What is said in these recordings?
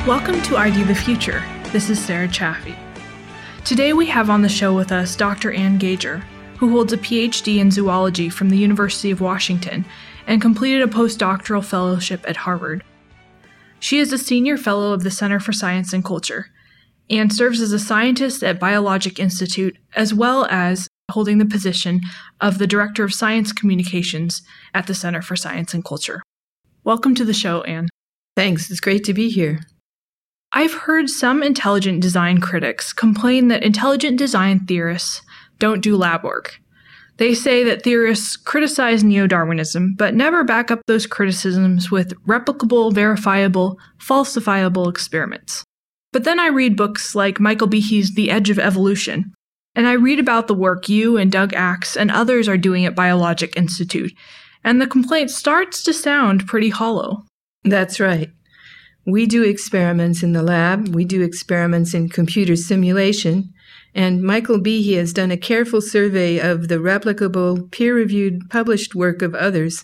Welcome to ID the Future. This is Sarah Chaffee. Today we have on the show with us Dr. Anne Gager, who holds a PhD in zoology from the University of Washington and completed a postdoctoral fellowship at Harvard. She is a senior fellow of the Center for Science and Culture and serves as a scientist at Biologic Institute, as well as holding the position of the Director of Science Communications at the Center for Science and Culture. Welcome to the show, Anne. Thanks. It's great to be here. I've heard some intelligent design critics complain that intelligent design theorists don't do lab work. They say that theorists criticize neo-Darwinism, but never back up those criticisms with replicable, verifiable, falsifiable experiments. But then I read books like Michael Behe's The Edge of Evolution, and I read about the work you and Doug Axe and others are doing at Biologic Institute, and the complaint starts to sound pretty hollow. That's right. We do experiments in the lab, we do experiments in computer simulation, and Michael Behe has done a careful survey of the replicable, peer-reviewed, published work of others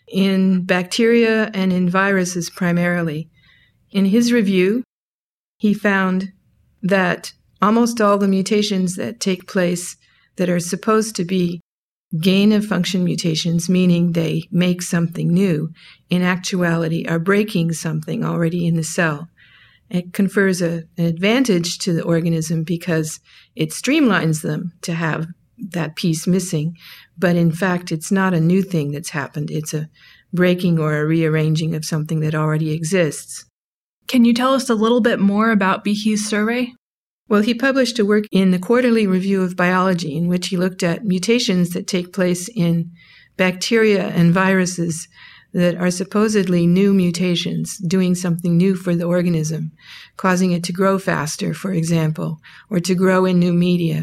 in bacteria and in viruses primarily. In his review, he found that almost all the mutations that take place that are supposed to be gain-of-function mutations, meaning they make something new, in actuality are breaking something already in the cell. It confers an advantage to the organism because it streamlines them to have that piece missing, but in fact it's not a new thing that's happened. It's a breaking or a rearranging of something that already exists. Can you tell us a little bit more about Behe's survey? Well, he published a work in the Quarterly Review of Biology in which he looked at mutations that take place in bacteria and viruses that are supposedly new mutations, doing something new for the organism, causing it to grow faster, for example, or to grow in new media.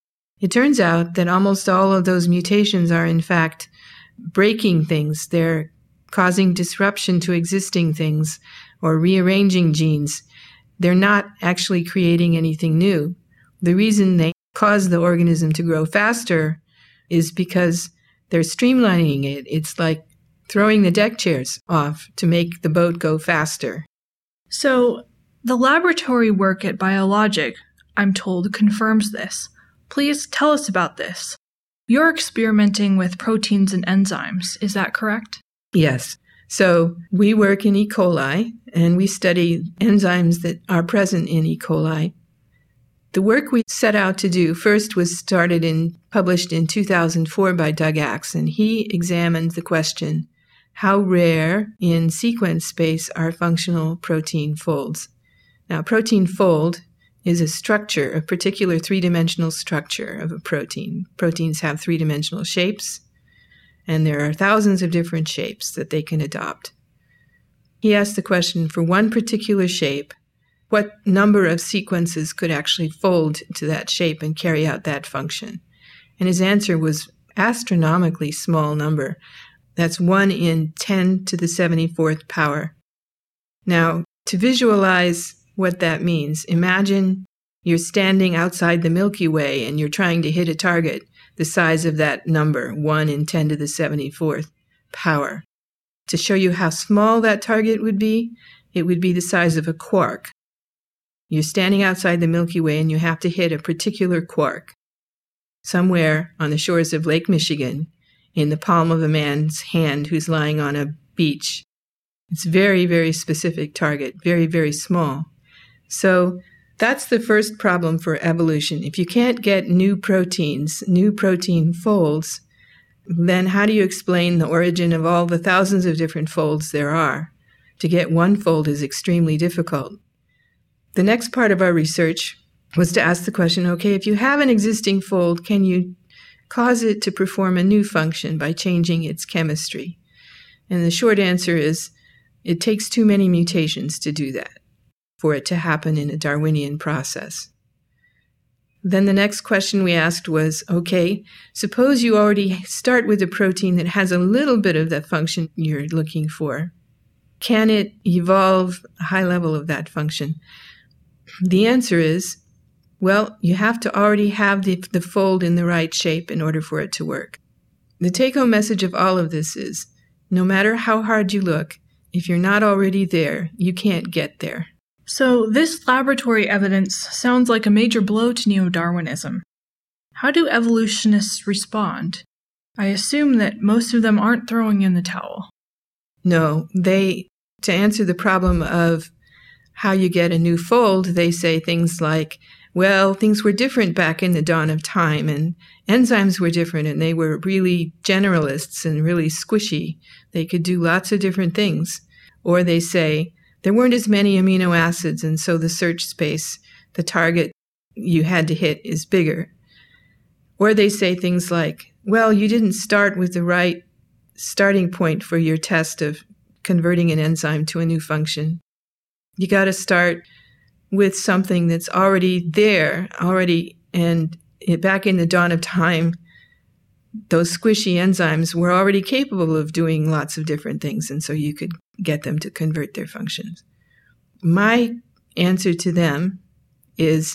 It turns out that almost all of those mutations are, in fact, breaking things. They're causing disruption to existing things or rearranging genes. They're not actually creating anything new. The reason they cause the organism to grow faster is because they're streamlining it. It's like throwing the deck chairs off to make the boat go faster. So, the laboratory work at Biologic, I'm told, confirms this. Please tell us about this. You're experimenting with proteins and enzymes, is that correct? Yes. So we work in E. coli, and we study enzymes that are present in E. coli. The work we set out to do first was published in 2004 by Doug Axe, and he examined the question, how rare in sequence space are functional protein folds? Now, protein fold is a structure, a particular three-dimensional structure of a protein. Proteins have three-dimensional shapes, and there are thousands of different shapes that they can adopt. He asked the question, for one particular shape, what number of sequences could actually fold to that shape and carry out that function? And his answer was astronomically small number. That's 1 in 10 to the 74th power. Now, to visualize what that means, imagine you're standing outside the Milky Way and you're trying to hit a target the size of that number, 1 in 10 to the 74th power. To show you how small that target would be, it would be the size of a quark. You're standing outside the Milky Way and you have to hit a particular quark somewhere on the shores of Lake Michigan in the palm of a man's hand who's lying on a beach. It's a very, very specific target, very, very small. So that's the first problem for evolution. If you can't get new proteins, new protein folds, then how do you explain the origin of all the thousands of different folds there are? To get one fold is extremely difficult. The next part of our research was to ask the question, okay, if you have an existing fold, can you cause it to perform a new function by changing its chemistry? And the short answer is, it takes too many mutations to do that, for it to happen in a Darwinian process. Then the next question we asked was, okay, suppose you already start with a protein that has a little bit of the function you're looking for. Can it evolve a high level of that function? The answer is, well, you have to already have the fold in the right shape in order for it to work. The take-home message of all of this is, no matter how hard you look, if you're not already there, you can't get there. So this laboratory evidence sounds like a major blow to neo-Darwinism. How do evolutionists respond? I assume that most of them aren't throwing in the towel. No, to answer the problem of how you get a new fold, they say things like, well, things were different back in the dawn of time, and enzymes were different, and they were really generalists and really squishy. They could do lots of different things. Or they say, there weren't as many amino acids, and so the search space, the target you had to hit, is bigger. Or they say things like, well, you didn't start with the right starting point for your test of converting an enzyme to a new function. You got to start with something that's already there, and back in the dawn of time, those squishy enzymes were already capable of doing lots of different things, and so you could get them to convert their functions. My answer to them is,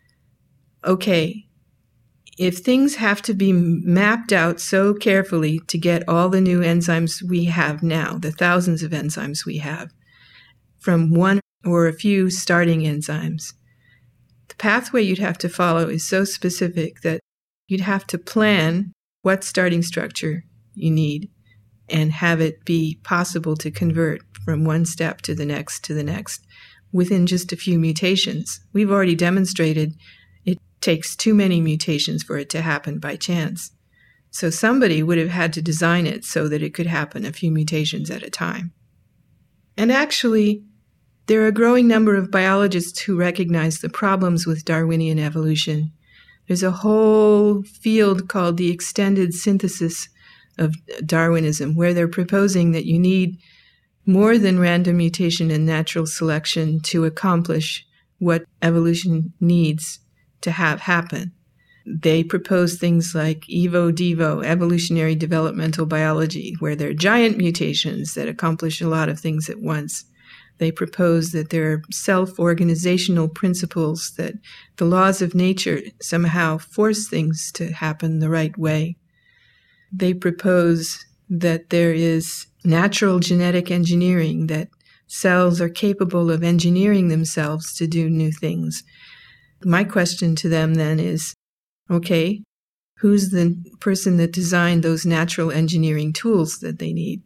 okay, if things have to be mapped out so carefully to get all the new enzymes we have now, the thousands of enzymes we have, from one or a few starting enzymes, the pathway you'd have to follow is so specific that you'd have to plan what starting structure you need and have it be possible to convert from one step to the next within just a few mutations. We've already demonstrated it takes too many mutations for it to happen by chance. So somebody would have had to design it so that it could happen a few mutations at a time. And actually, there are a growing number of biologists who recognize the problems with Darwinian evolution. There's a whole field called the extended synthesis of Darwinism, where they're proposing that you need more than random mutation and natural selection to accomplish what evolution needs to have happen. They propose things like evo-devo, evolutionary developmental biology, where there are giant mutations that accomplish a lot of things at once. They propose that there are self-organizational principles, that the laws of nature somehow force things to happen the right way. They propose that there is natural genetic engineering, that cells are capable of engineering themselves to do new things. My question to them then is, okay, who's the person that designed those natural engineering tools that they need?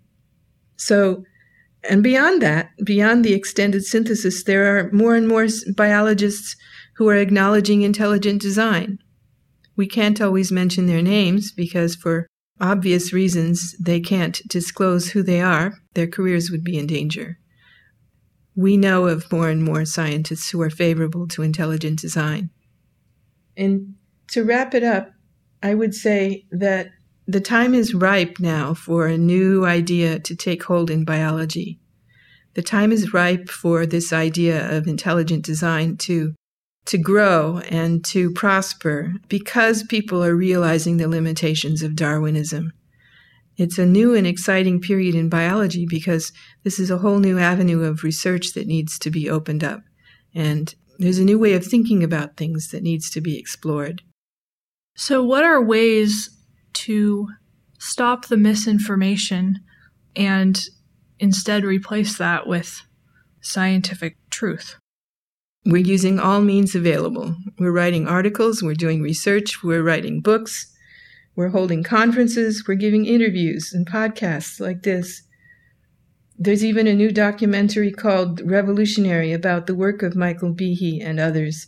So, and beyond that, beyond the extended synthesis, there are more and more biologists who are acknowledging intelligent design. We can't always mention their names because for obvious reasons they can't disclose who they are. Their careers would be in danger. We know of more and more scientists who are favorable to intelligent design. And to wrap it up, I would say that the time is ripe now for a new idea to take hold in biology. The time is ripe for this idea of intelligent design to grow and to prosper because people are realizing the limitations of Darwinism. It's a new and exciting period in biology because this is a whole new avenue of research that needs to be opened up. And there's a new way of thinking about things that needs to be explored. So what are ways to stop the misinformation and instead replace that with scientific truth? We're using all means available. We're writing articles, we're doing research, we're writing books, we're holding conferences, we're giving interviews and podcasts like this. There's even a new documentary called Revolutionary about the work of Michael Behe and others.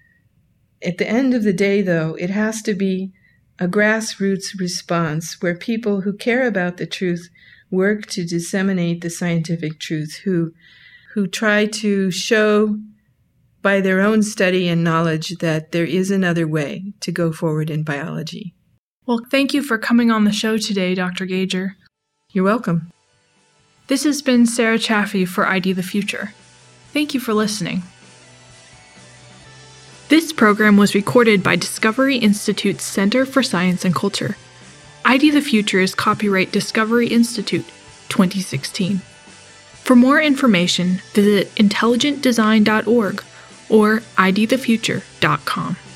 At the end of the day, though, it has to be a grassroots response where people who care about the truth work to disseminate the scientific truth, who try to show by their own study and knowledge that there is another way to go forward in biology. Well, thank you for coming on the show today, Dr. Gauger. You're welcome. This has been Sarah Chaffee for ID the Future. Thank you for listening. This program was recorded by Discovery Institute's Center for Science and Culture. ID the Future is copyright Discovery Institute, 2016. For more information, visit intelligentdesign.org or idthefuture.com.